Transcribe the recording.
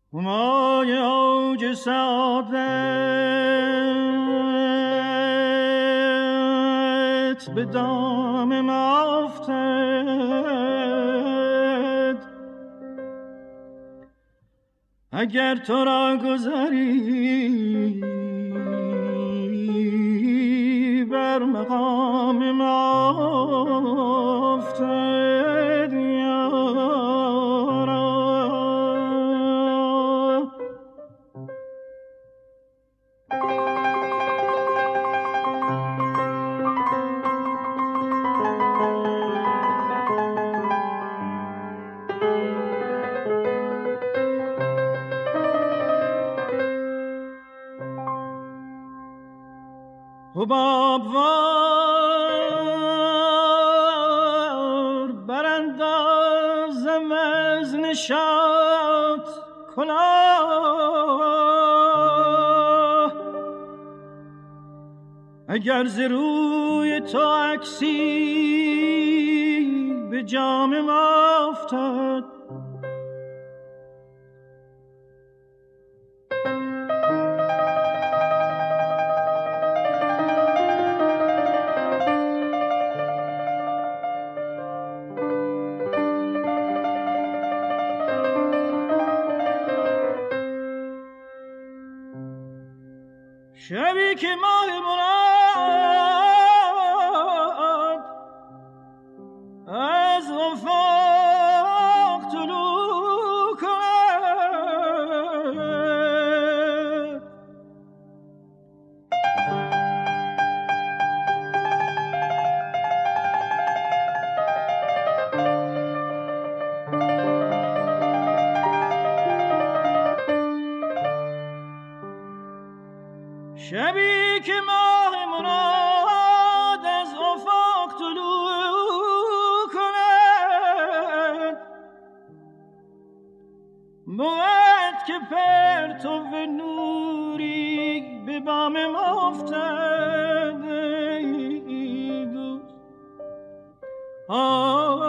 همای اوج سعادت به دام ما افتد. اگر تو را گذری بر مقام ما افتد یارا. حباب وار براندازم از نشاط کلاه. اگر ز روی تو عکسی به جام ما افتد، شبی که ماه مراد از افق طلوع کند، شبی که ماه مراد از افق طلوع کند، بود که پرتو نوری به بام ما افتد ای دوست.